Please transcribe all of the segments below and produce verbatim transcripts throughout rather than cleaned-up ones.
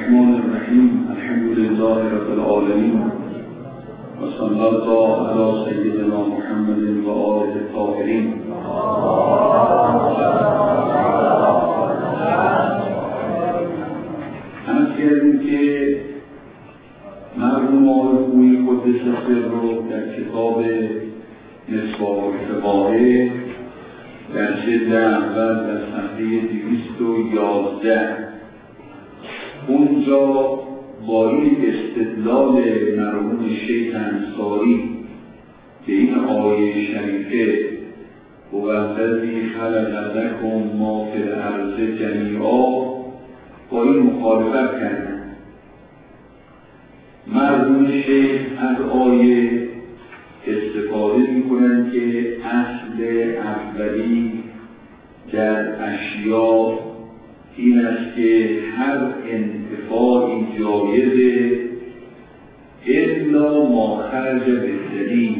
الرحمن الرحیم. الحمد لله رب العالمین و صلی الله علی سیدنا محمد و آله الطاهرین. همه کردیم که مرحوم آقای خویی قدس سره در کتاب مصباح الفقاهه در جلد اول در صفحه دویست و یازده اونجا با این استدلال مرحوم شیخ انصاری به این آیه شریفه هو الذی خلق لکم ما فی الارض جمیعا با این مخالفت کردن. مرحوم شیخ از آیه استفاده میکنند که اصل اولی در اشیاء این است که هر انتفاعی جایزه الا ما خرج بالدلیل،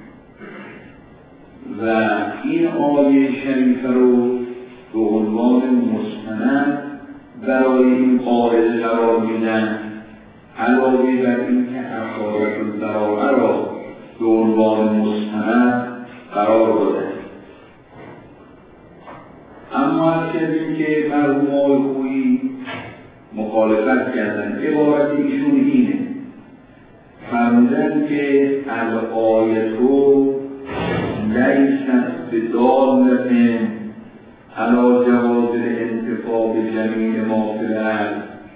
و این آیه شریفه رو به عنوان مستند برای این قاعده قرار میدن، علاوه بر اینکه اخارت الذرائع را به عنوان مستند قرار دادن. اما از کردیم که مرحوم آقای خویی مخالفت کردن. عبارت ایشون اینه، فرمودن که الآیتو لیست بدالة علی جواز الانتفاع بجمیع ما فی الارض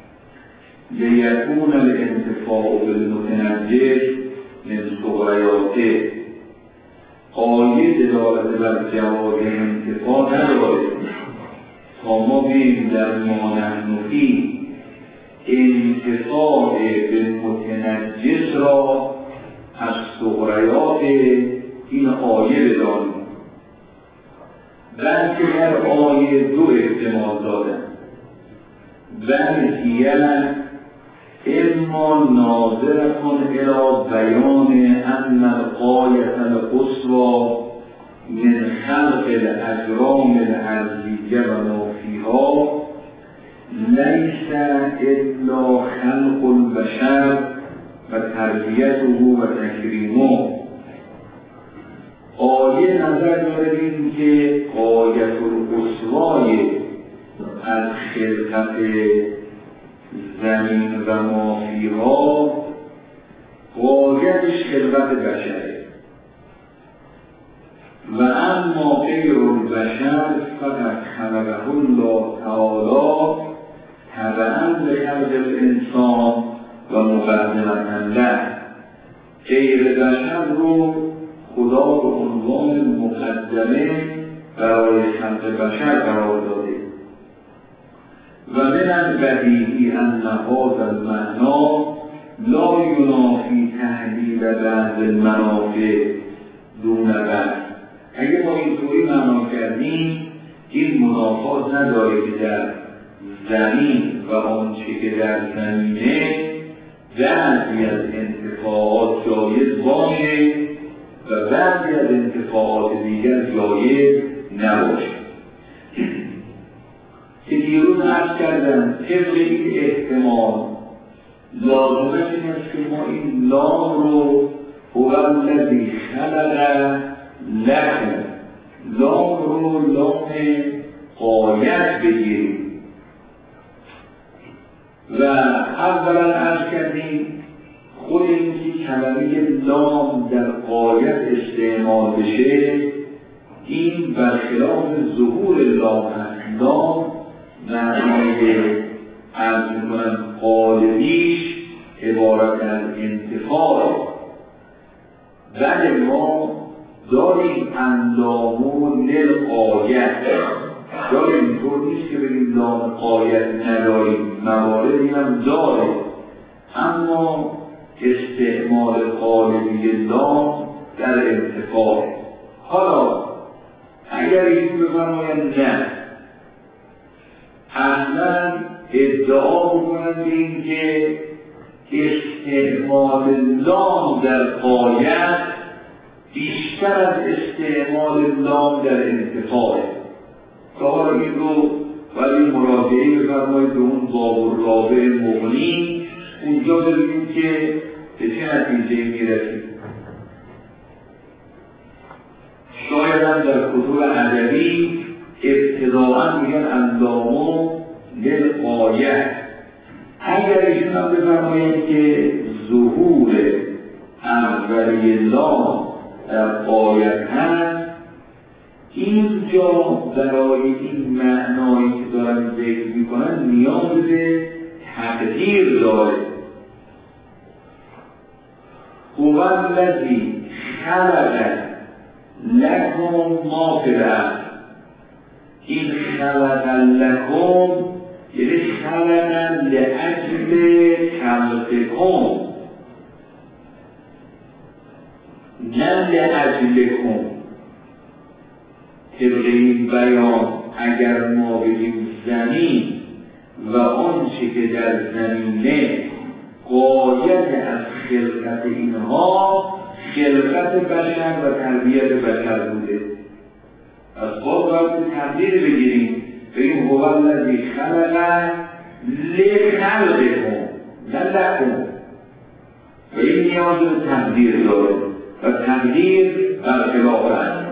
لیکون الانتفاع بالمتنجس من صغریاته. آیه دلالت بر جواز انتفاع نداره تا ما بیم در ما نحن فی انتفاع بالمتنجس را از صغریات این آیه بدانیم، بلکه در آیه دو احتمال دادن. بل هیه اما ناظرتون الى بیان ان الغایة القصوى من خلق الاجرام الارضیه و ما فیها لیس الا خلق البشر و تربیته و تکریمه. آیه نظر داریم که غایة القصوی از خلقت زمین و ما فیها غایتش خلقت بشره، و اما غیر البشر فقط خلقه الله تعالی تبعاً بخلق الانسان و مقدمة له. غیر بشر رو خدا به عنوان مقدمه برای خلق بشر قرار داده. و من البدیهی ان هذا المعنی لا ینافی تحلیل بعض المنافع دون بعض. اگه ما اینطوری معنا کردیم این منافات نداره که در زمین و آنچه که در زمینه بعضی از انتفاعات جایز باشه و بعضی از انتفاعات دیگر جایز نباشه. که دیروز عرض کردن طبق این احتمال لازمش این است که ما این لام رو هو الذی خلق لکم، لام رو لام غایت بگیریم. و اولا عرض کردیم خود این که کلمه لام در غایت استعمال بشه این برخلاف ظهور لام هست. لام معنای از من قالبیش عبارت از انتفاع. بله ما داریم انلامو للغایت، داریم، اینطور نیست که بگیم لام غایت نداریم، مواردی هم داره، اما استعمال قالبی لام در انتفاع. حالا اگر این بفرمایند نه، اصلا ادعا بکنند این که استعمال لام در غایت بیشتر از استعمال لام در انتفاعه. که حالا این رو ولی مراجعه بفرمایید به اون باب الرابع مغنی، اونجا ببینیم که به چه نتیجه میرسید. شاید هم در کتب ادبی ابتداءً میگن علامه للغایه. اگر ایشون هم بفرمایید که ظهور اولی الله در غایت هست، اینجا برای این معنایی که دارن ذکر میکنن نیاز به تقدیر داره. هو الذی خلق لکم ما فی الارض. این خلق لکم یعنی خلق لاجل خلقکم نه لاجلکم. طبق این بیان اگر ما بگیم زمین و آنچه که در زمینه غایت از خلقت اینها خلقت بشر و تربیت بشر بوده، از باید باید تقدیر بگیریم، بگیم هو الذی خلق لخلقکم نه لکم. و این نیاز به تقدیر داره و تقدیر برخلاف است.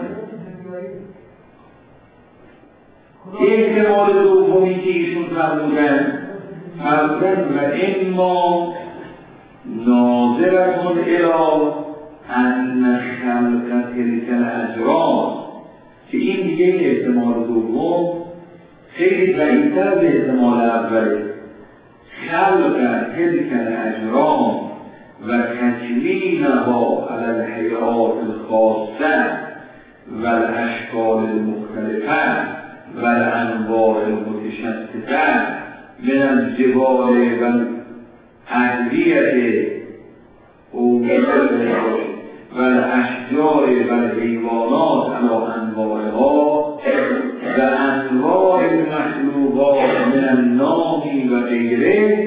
احتمال دومی که ایشون فرمودن فرمودن و اما ناظرتون الی ان خلق تلک الاجرام، که این دیگه احتمال دوم خیلی بعیدتر از احتمال اوله. خلق تلک الاجرام و تکوینها علی الحیات الخاصه و الاشکال المختلفه و الانواع المتشتته من الجبال و الادویه و الاشجار و الحیوانات علی انواعها و انواع المخلوقات من النام و غیره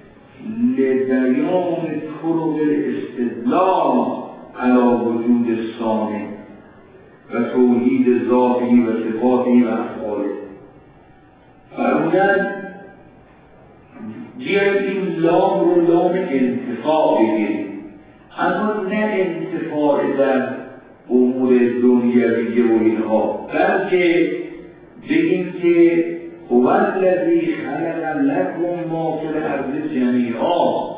لبیان طرق الاستدلال علی وجود الصانع و توحید ذاتی و صفاتی و افعاله. فرمودن بیایید این لام رو لام انتفاع بگیریم، اما نه انتفاع در امور دنیویه و اینها، بلکه بگیم که هو الذی خلق لکم ما فی الارض جمیعا.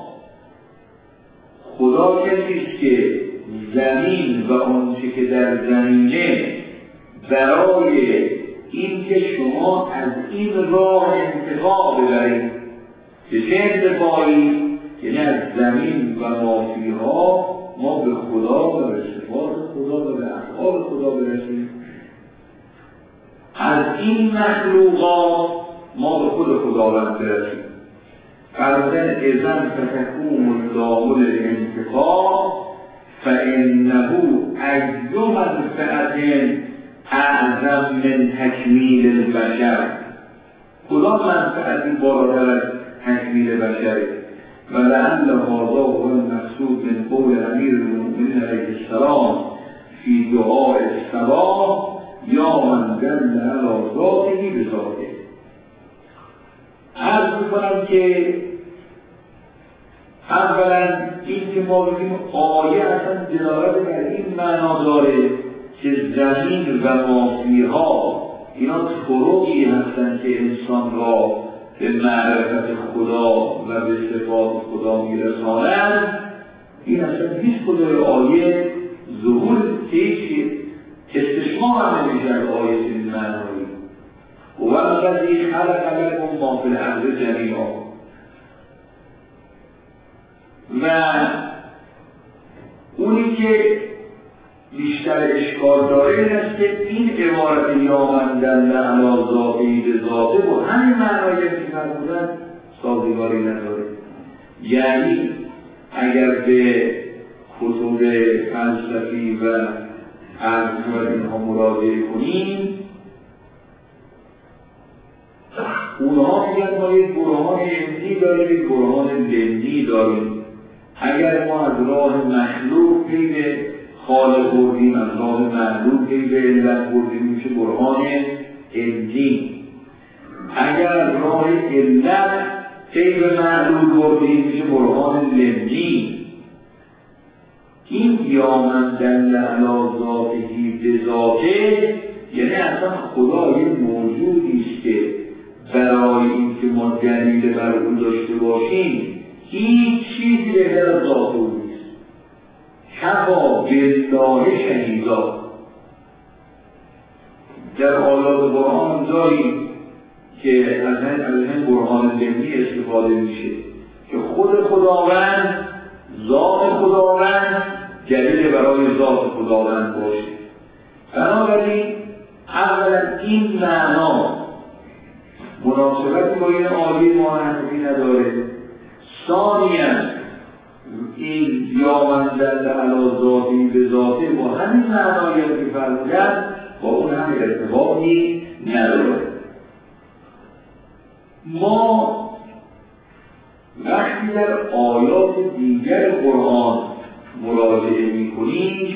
خدا کسیست که زمین و آنچه که در زمینه برای این که شما از این راه انتفاع ببرید. به چه انتفاعی؟ یعنی از زمین و مافیها ما به خدا و به صفات خدا و به افعال خدا برسیم. از این مخلوقات ما به خود خداوند برسیم. فرمودن اذن فتکون اللام الانتفاع فانه ای منفعت اعظم من تکمیل البشر. خدا منفعتی بالاتر از تکمیل بشره. و لعل هذا هو المقصود من قول امیر المؤمنین علیه السلام فی دعاء الصباح یا من جل علی ذاته بذاته. عرض میکنم که اولا این که ما بگیم آیه اصلا دلالت بر این معنا داره که زمین و مافیها اینا طرقی هستند که انسان را به معرفت خدا و به صفات خدا میرسانند. این اصلا هیچ کدای آیه ظهور هیچ استشمام هم نمیشه از آیه چنین معنایی. هو الذی خلق لکم ما فی الارض جمیعا. و اونی که بیشتر اشکال داره این است که این عبارت یا من دل علی ذاتی به ذاته با همین معنایی که فرمودن سازگاری نداره. یعنی اگر به کتب فلسفی و ارزش اینها مراجعه کنیم، اونها میگن ما یک برهان علمی داریم، یک برهان دینی داریم. اگر ما از راه مخلوق پی به خالق بردیم، از راه معلوم پی به علت بردیم، میشه برهان علمی. اگر راه علت غیر معلول بردیم میشه برهان لمنی. این یا من دل علی ذاته بذاته یعنی اصلا خدا یه موجودی است که برای اینکه ما دلیل بر او داشته باشیم هیچ چیزی بهتر از ذات او نیست. کفا بالله شهیدا. در آیات قرآن داریم که از این برهان لمنی استفاده میشه که خود خداوند، ذات خداوند دلیل برای ذات خداوند باشه. بنابراین اولا این معنا مناسبتی با این آیه ما حنفی نداره. ثانیاً این یا من دل علی ذاتی به ذاته با همین معنایی که فرمودن با اون هم ارتباطی نداره. ما وقتی در آیات دیگر قرآن مراجعه می‌کنیم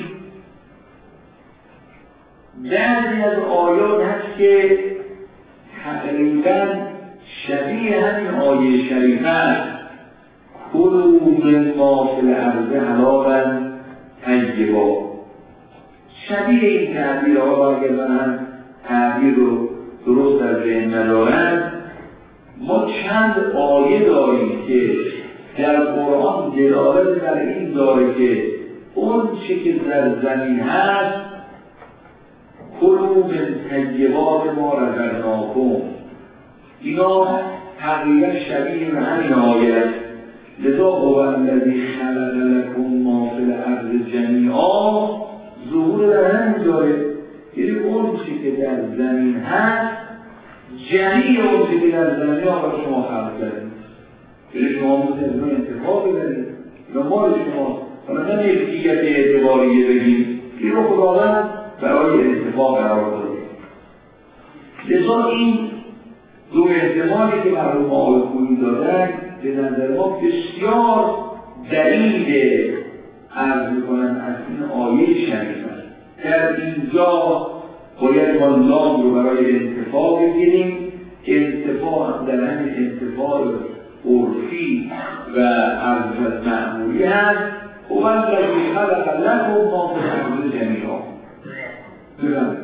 بعضی از آیات هست که تقریباً شبیه همین آیه شریفه است. کلوا مما فی الارض حلالا طیبا. شبیه این تعبیرها اگر من تعبیر رو درست در ذهن ندارم، ما چند آیه داریم که در قرآن دلالت بر این داره که اون چه که در زمین هست کلوا من طیبات ما رزقناکم، اینا تقریبا شبیه به همین آیه است. لذا هو الذی خلق لکم ما فی الارض جمیعا ظهور در همین داره. یعنی اون چه که در زمین هست جمیع اون چه که در زمین ها برای شما خلق کردید. یعنی شما متعلم انتفاع ببرید یا مال شما حالا نه ملکیت اعتباریه بگیم، این رو خداوند برای انتفاع قرار داده. لذا این دو احتمالی که مرحوم آقای خویی دادن به نظر ما بسیار دلیل عرض می‌کنم از این آیه شریف است. در اینجا باید ما لام رو برای انتفاع بگیریم. انتفاع در همین انتفاع عرفی و عرض معمولی هست. و من الذی خلق لکم ما فی الارض جمیعا. بگم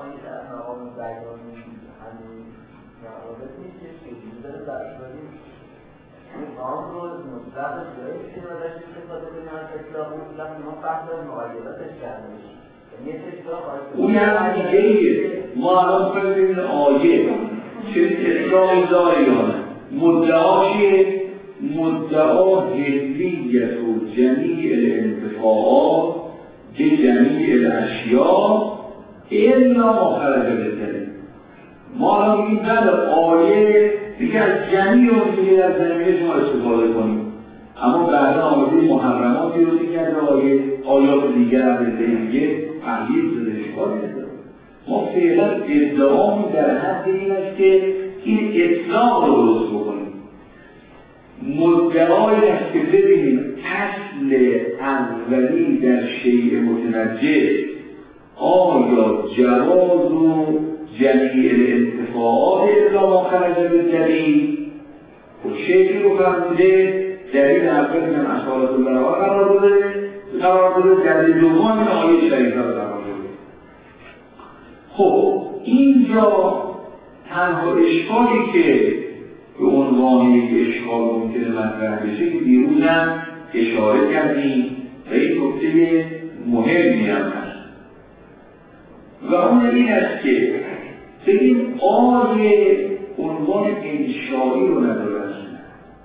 آن رو مطلق جایی که نداشت استفاده کنیم از اطلاق مطلق ما فهم مقایداتش کرده میشیم. یعنی اطلاق اون هم دیگه ما الان کنیم این آیه چه اطلاقی داره یا نه. مدعا چیه؟ مدعا هلیت و جمیع الانتفاعات که جمیع الاشیاء الا ما خرج بهتره. ما الان این بله آیه دیگه از جمیع اون که در زمینه شما استفاده کنیم، اما بعدا آمده محرماتی رو دیگه از آیه آیات دیگر هم دیگه تحلیل زده اشکالی نداره. ما فعلا ادعامون در حد این است که این اطلاق رو درست بکنیم. مدعای است که ببینیم اصل اولی در شیء متنجس آیا جواز و جمیع الانتفاعات الا ما خرج بالدلیل و شیعی رو فرموده دلیل اول من اشارت الله قرار داده قرار داده دلیل دوم این آیه شریفه رو قرار داده. خب اینجا تنها اشکالی که به عنوان یک اشکال ممکنه مطرح بشه که دیروز هم اشاره کردیم و این نکته مهمی هم هست و اون این است که بگیم آیه عنوان انشایی رو نداره اصلا.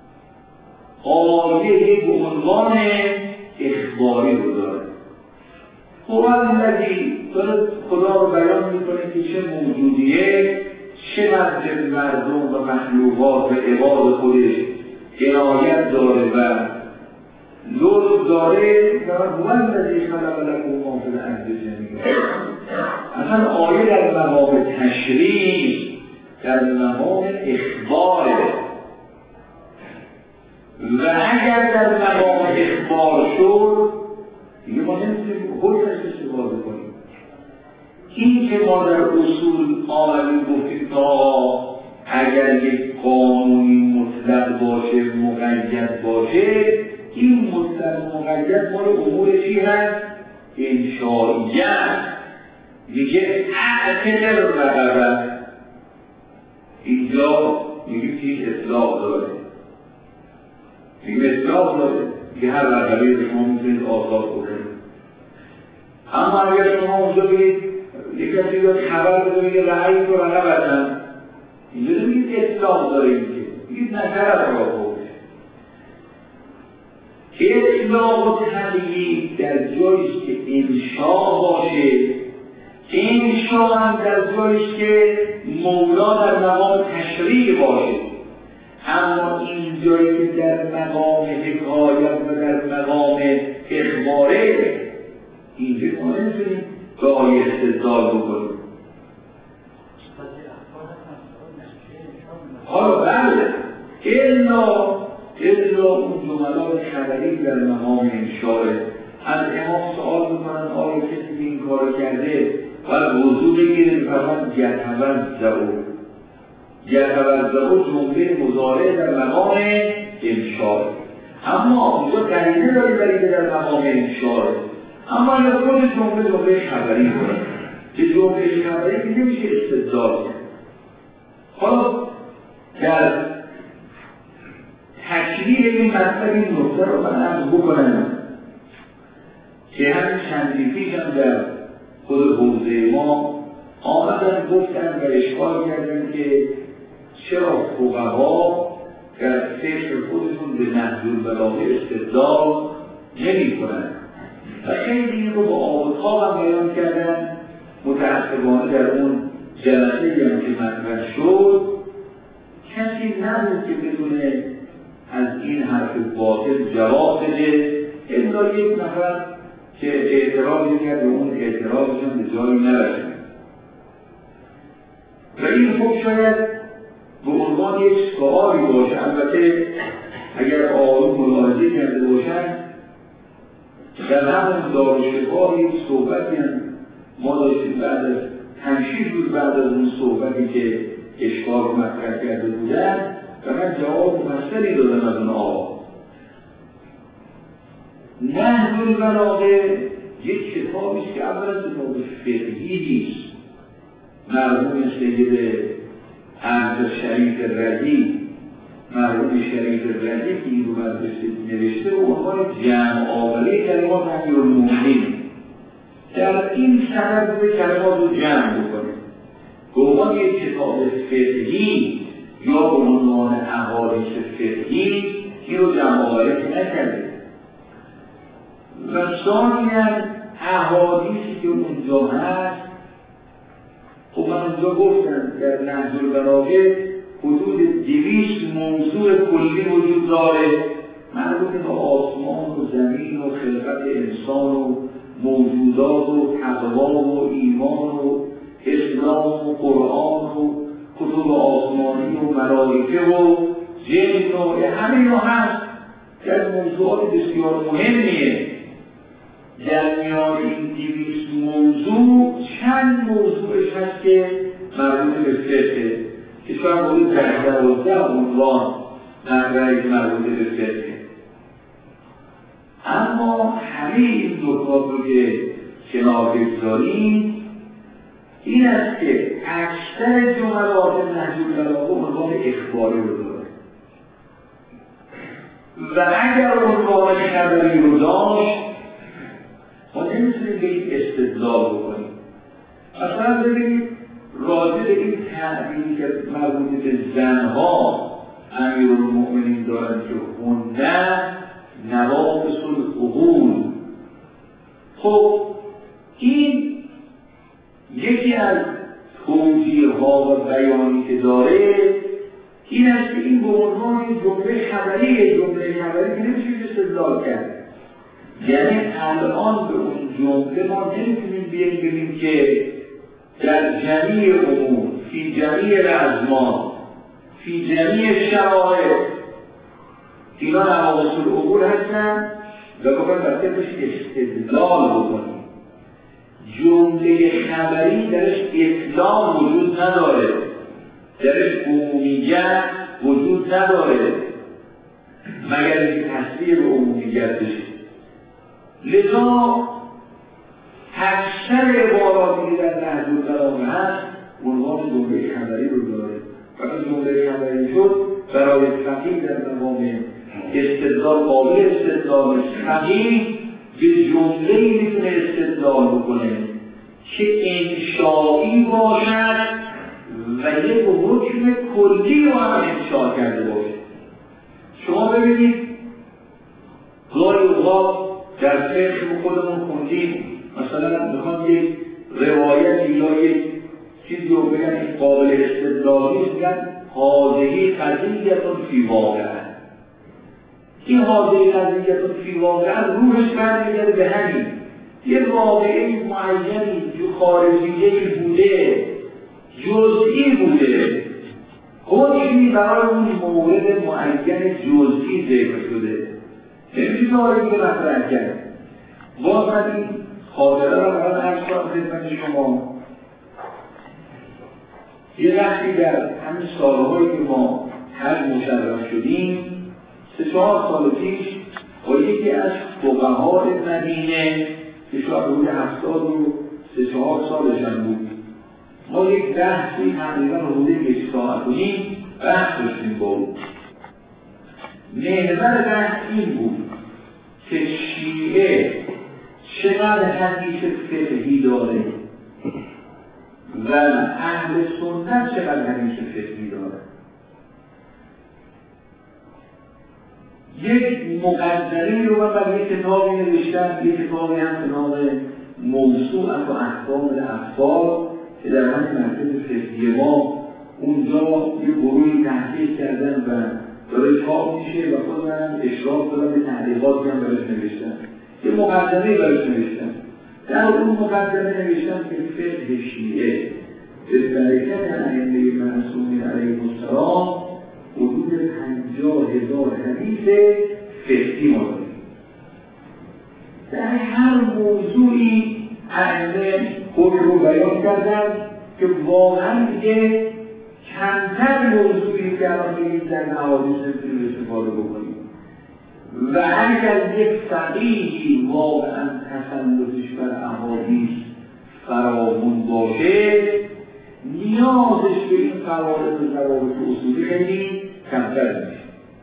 آیه یک عنوان اخباری رو داره. خب الذی داره خدا رو بیان میکنه که چه موجودیه، چقدر مردم و مخلوقات و عباد خودش عنایت داره و لطف داره و هو الذی خلق لکم ما فی الارض جمیعا. اصلا آیه در مقام تشریع در مقام اخباره و اگر در مقام اخبار شد دیگه ما نمیتونیم خودش استفاده کنیم. این که ما در اصول آمدیم گفتیم تا اگر یک قانونی مطلق باشه مقید باشه، این مطلق مقید مال امور چی هست؟ انشائیت. میگه اعتبر رقبت، اینجا میگه که اطلاق داره، میگه اطلاق داره، میگه هر رقبه به شما میتونید آزاد کنید. اما اگر شما اونجا بگید یک کسی داد خبر بده میگه رعی تو رقبتن، اینجا نمیگید اطلاق داره، اینجا میگید نکرد را بود. اطلاق و تقیید در جاییست که انشاء باشه، انشاء هم در جاییست که مولا در مقام تشریع باشه. اما این جایی که در مقام حکایت و در مقام اخباره، اینجا ما نمیتونیم گاهی استدلال بکنیم. حالا بله، الا الا اون جملات خبری در مقام انشاء. از امام سوال میکنن آیا کسی این کار کرده باید وضو بگیره؟ میفرماید یتوضأ. یتوضأ جمله مضارع در مقام انشاء. اما اونجا قرینه داری برید در مقام انشاء. اما اگر خود جمله جمله خبری کنه که جمله خبری که نمیشه استدلال کنه. حالا در تشریح این مطلب این نکته رو من عرض بکنم که همین چندی پیش هم در خود حوزه ما آمدن گفتن و اشکال کردن که چرا فقها در فقه خودشون به نهج البلاغه استدلال نمی کنن و خیلی این رو با آبوتها هم بیان کردن. متاسفانه در اون جلسه هم که مطرح شد کسی نبود که بتونه از این حرف باطل جواب بده، الا یک نفر که اعتراضی کرد و اون اعتراضشون به جایی نرسید. و این خوب شاید به عنوان یک سوالی باشه. البته اگر آقایون ملاحظه کرده باشن در همون دارالشفا یک صحبتی هم ما داشتیم بعد از پنج روز بعد از اون صحبتی که اشکال رو مطرح کرده بودن و من جواب مفصلی دادم از اون آقا. نهج البلاغه یک کتابیست که اولا کتاب فقهی نیست. مرحوم سید احمد شریف رضی مرحوم شریف رضی که این رو نوشته به عنوان جمع آوری کلمات امیرالمومنین در این سند به کلمات رو جمع بکنه به عنوان یک کتاب فقهی یا به عنوان احادیث فقهی این رو جمع آوری نکرده. و ثانیاً احادیثی که اونجا هست، خب من اونجا گفتم در نهج البلاغه حدود دویست موضوع کلی وجود داره مربوط به آسمان و زمین و خلقت انسان و موجودات و تقوا و ایمان و اسلام و قرآن و کتب آسمانی و ملائکه و جن و همه اینا هست که از موضوعات بسیار مهمیه. در میان این دویست موضوع چند موضوعش هست که مربوط به فقه که شاید حدود ده دوازده عنوان مطرح مربوط به فقه. اما همه این نکات رو که کنار بگذاریم این است که اکثر جملات نهج البلاغه عنوان اخباری رو داره و اگر عنوان خبری رو داشت ما نمیتونیم به این استدلال بکنیم. مثلا ببینید راجع به این تعبیری که مربوط به زنها امیرالمؤمنین دارن که هنه نواقص العقول. خب این یکی از توجیه‌ها و بیانی که داره این است که این به عنوان جمله خبری جمله خبری که نمیشه استدلال کرد. یعنی الان به اون جمله ما نمیتونیم بیاییم بگیم که در جمیع امور فی جمیع الازمان فی جمیع شرایط اینا نواقص العقول هستن و بخواهیم بسته بهش استدلال بکنیم. جمله خبری درش اطلاق وجود نداره. درش عمومیت وجود نداره مگر اینکه تصویر به عمومیت بشه. لذا اکثر عباراتی که در نهج البلاغه هست عنوان جمله خبری رو داره. وقتی جمله خبری شد برای فقیه در مقام استدلال قابل استدلال فقیه به جمله‌ای میتونه استدلال بکنه که انشایی باشد و یک حکم کلی رو هم انشا کرده باشه. شما ببینید گاهی اوقات در فقه خودمون خوندیم مثلا میخوان یک روایتی یا یک چیزی رو بگن این قابل استدلال نیست، میگن حاضری قضیتون فی واقع. این حاضری قضیتون فی واقع روحش برمیگرده به همین یه واقعی معینی که خارجیه‌ای بوده، جزئی بوده، حکمی برای اون مورد معین جزئی ذکر شده. نمیشه داره که مطرح کرد. باز من این خاطره را برای عرض کنم خدمت شما. یه وقتی در همین سالهایی که ما حج مشرف شدیم، سه چهار سال پیش با یکی از فقهای مدینه که شاید حدود هفتاد و سه چهار سالشان بود، ما یک بحثی تقریبا حدود یک ساعت و نیم بحث داشتیم با او. محور بحث این بود که شیعه چقدر حدیث فقهی داره و اهل سنت چقدر حدیث فقهی داره. یک مقدمه رو من برای یک کتابی نوشتم، یک کتابی هم به نام موسوعة احکام الاطفال که در همین مرکز فقهی ما اونجا یه گروهی تحقیق کردن و داره چاپ میشه و خود من اشراف دارم به تحقیقاتی هم براش نوشتم. یه مقدمه براش نوشتم. در اون مقدمه نوشتم که فقه شیعه به برکت ائمه معصومین علیهم السلام حدود پنجاه هزار حدیث فقهی ما داریم. در هر موضوعی ائمه خود رو بیان کردن که واقعا دیگه کمتر موضوعی که الان بگید در احادیث نمیتونیم استفاده بکنیم و اگر یک فقیهی واقعا تسلطش بر احادیث فراوون باشه نیازش به این قواعد و ضوابط اصولی خیلی کمتر میشه.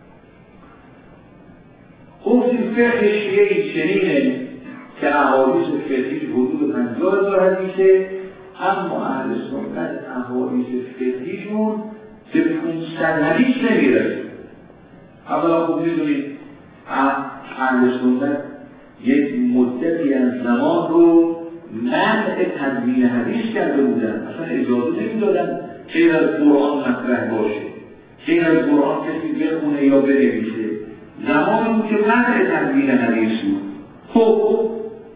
گفتیم فقه شیعه چنینه که احادیث فقهیش حدود پنجاه هزار حدیثه، اما اهل سنت احادیث فقهیشون به پانصد حدیث نمیرسه. اولا خوب میدونید اهل سنت یک مدتی از زمان رو منع تدوین حدیث کرده بودن، اصلا اجازه نمیدادن غیر از قرآن مطرح باشه، غیر از قرآن کسی بخونه یا بنویسه. زمانی بود که منع تدوین حدیث بود. خب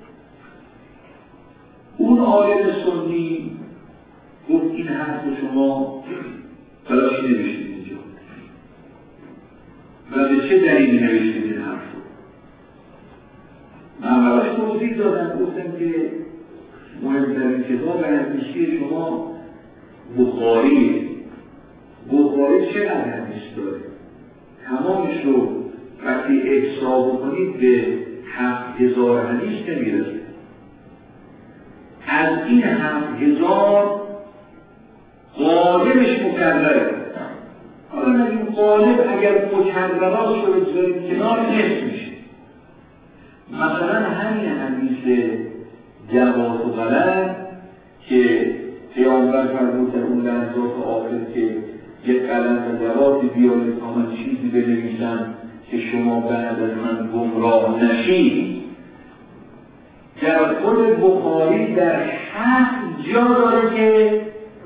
اون عالم سنی گفت این حرف شما برای چی نوشتید اینجا و به چه دلیلی نوشتید این حرف رو؟ من براش توضیح دادم، گفتم که مهمترین کتاب حدیثی شما بخاریه. بخاری چقدر حدیث داره؟ تمامش رو وقتی احساب کنید به هفت هزار حدیث نمیرسه. از این هفت هزار غالبش مکرره. حالا نگیم غالب اگر مکررات رو بذاریم کنار نصف میشه. مثلا همین حدیث جواب و غلط که پیامبر فرمود در اون لحظات آخر که یک قلم و جوابی بیارید تا من چیزی بنویسم که شما بعد از من گمراه نشید. در خود بخاری در هفت جا داره که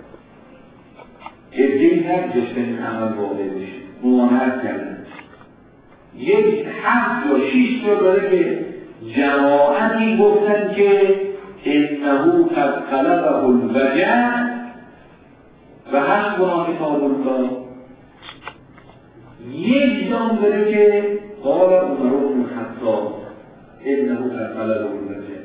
ادهی نگذاشتن این عمل واقع بشه، ممانعت کردن. یک هفت یا شیش جا داره که جماعتی گفتن که انهو قد قلبه الوجع و حسبنا کتاب الله. یک جا داره که قال عمر بن الخطاب انه قد قلبه الوجع.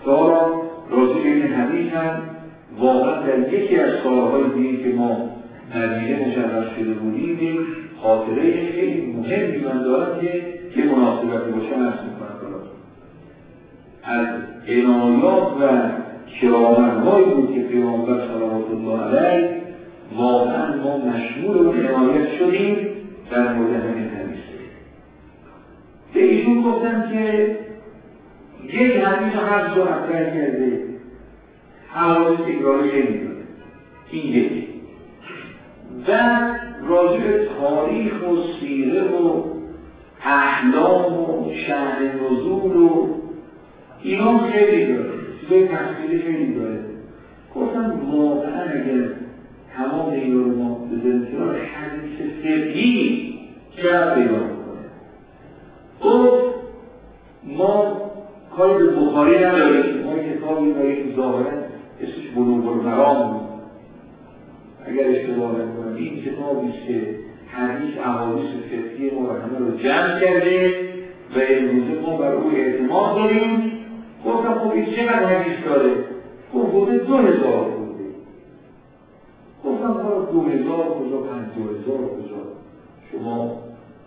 حالا راجع به این حدیث هم واقعا در یکی از سالهای دیگه که ما مدینه مشرف شده بودیم، یک خاطره خیلی مهمی من دارم که یه مناسبتی باشه عرض میکنم. از عنایات و کرامت‌هایی بود که پیامبر صلوات الله علیه واقعا ما مشمول اون عنایت شدیم در مورد همین حدیث. به ایشون گفتم که یک حدیث رو هر جا مطرح کرده، حوادث تکراری خیلی داره، این یک. بعد راجع به تاریخ و سیره و احلام و شأن نزول و اینا خیلی داره، چیزای تفصیلی خیلی داره. گفتم واقعا اگر تمام این رو ما بذاریم کنار، حدیث فقهی چقدر پیدا میکنه. گفت ما کاری به بخاری نداریم، ما کتابی داریم ظاهرا اسمش بلوغ المرام، اگر اشتباه نکنم این کتابی است که حدیث احادیث فقهی ما همه رو جمع کرده و امروزه ما بر او اعتماد داریم. گفتم خب این چقدر حدیث داره؟ گفت بوده دو هزار بوده. گفتم خب دو هزار کجا، پنج دو هزار کجا شما.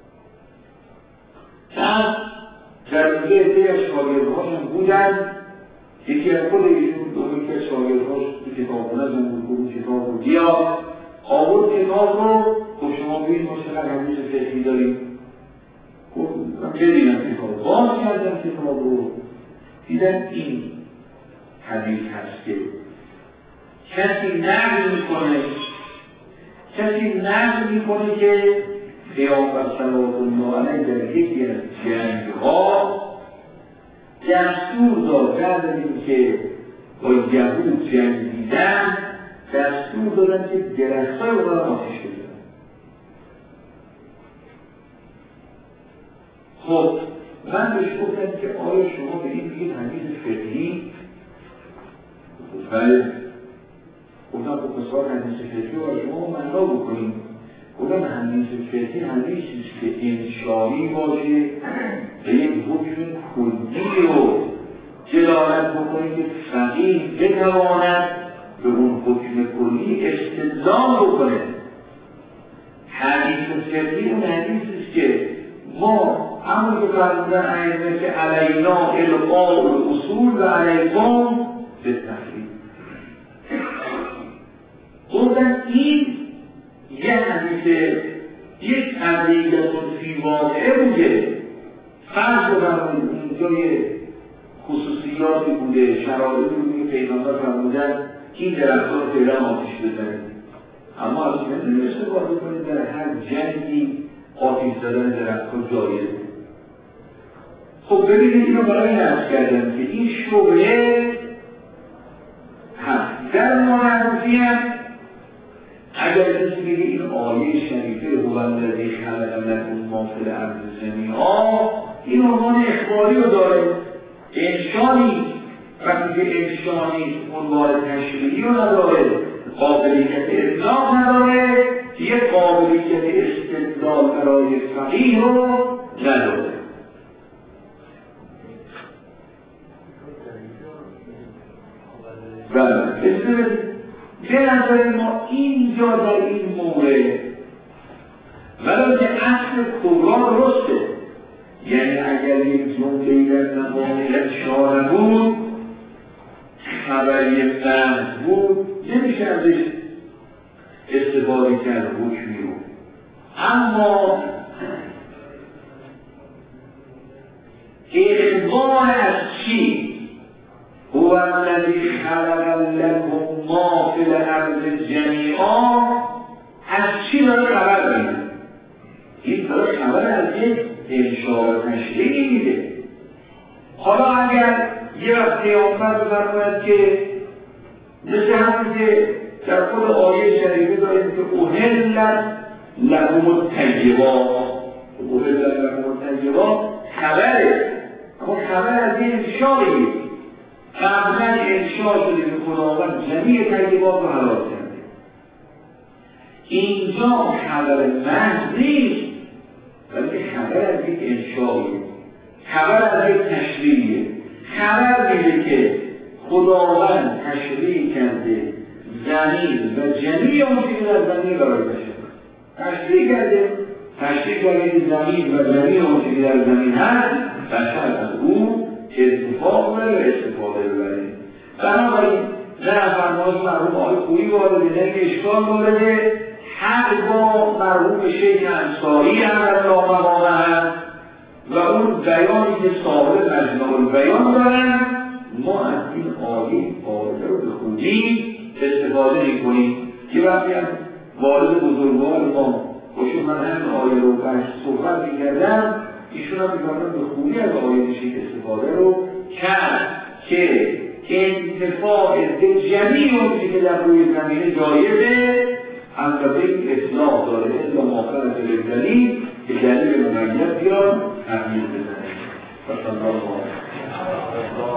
بعد در اینجا ایده از شاگردهاشم بودن، یکی از خود ایشون دومی که شاگردهاش تو کتابونه زن بود اون کتاب رو بیاد آورد کتاب رو. خب شما ببین ما چقدر حدیث فقهی داریم. خب من ببینم کتاب باز کردم کتاب رو، دیدم این حدیث هست که کسی نقل میکنه کسی نقل میکنه که پیامبر صلوات الله علیه در یکی از جنگ‌ها دستور داد بعد از اینکه با یهود جنگیدن دستور دادن که درخت‌های اونها را آتش بزنن. خب من بهش گفتم که آیا شما به این بگید حدیث فقهی؟ بله. گفتم خب بسیار حدیث فقهی رو شما معنا بکنیم. گفتم حدیث فقهی حدیثی است که انشایی باشه و یک حکم کلی رو دلالت بکنه که فقیه بتواند به اون حکم کلی استدلال بکنه. حدیث فقهی اون حدیثی است که ما همون که فرمودن ائمه که علینا القاء الاصول و علیکم بالتحریم. گفتن این یه حدیث یک قضیه فی واقعه بوده، فرض رو فرمودید اونجا یه خصوصیاتی بوده، شرایطی بوده که پیغمبر فرمودن این درخت‌ها رو فعلا آتش بزنید، اما از این استفاده کنید در هر جنگی آتش زدن درخت‌ها جایزه. خب ببینید اینو برای نرس کردم که این شبهه هست در معرفی هست. اگر کسی بگه این آیه شریفه هو الذی خلق لکم ما فی الارض جمیعا، این عنوان اخباری رو داره، انشا نیست. وقتی که انشا نیست عنوان تشریعی رو نداره، قابلیت اطلاق نداره، یه قابلیت استدلال برای فقیه رو نداره. بله به نظر ما اینجا در این مورد ولی که اصل کبرا درسته، یعنی اگر یک جمله‌ای در زمان انشا نبود خبری فرض بود نمیشه ازش استفاده کرد حکمی رو. اما اخبار از چی؟ هو الذی خلق لکم ما فی الارض جمیعا، از چی داره خبر میده؟ این داره خبر از یک انشاء و تشریعی میده. حالا اگر یه وقت پیامبر بفرماید که مثل همون که در خود آیه شریفه داریم که احلت لکم الطیبات، احلت لکم الطیبات خبره، اما خبر از این انشاءیه. قبلا انشاء شده که خداوند جمیع طیبات رو حلال کرده. اینجا خبر محض نیست، بلکه خبر از یک انشاءیه، خبر از یک تشریعیه. خبر میده که خداوند تشریع کرده زمین و جمیع اون چیزی در زمین قرار بشه. تشریح کرده تشریح کرده زمین و جمیع اون چیزی در زمین هست بشر از اون استفاده بره و استفاده ببره. بنابراین نه فرماز مرحوم آقای خویی وارده، نه که اشکال وارده، حق با مرحوم شیخ انصاری هم در نامقامه هست و اون بیانی که صاحب مجموع البیان دارن. ما از این آیه فاضله رو به خوبی استفاده می‌کنیم که وقتی هم والد بزرگوار ما باشون من همین آیه رو بحث صحبت می‌کردم، ایشون هم می‌گفتن به خوبی از آیه شیخ استفاده رو کرد که انتفاع به جمیع اون چیزی که در روی زمینه جایزه، اندازه اصلاح داره الا ماخر از دلیل که دلیل ممیز بیان تغییر بزنه.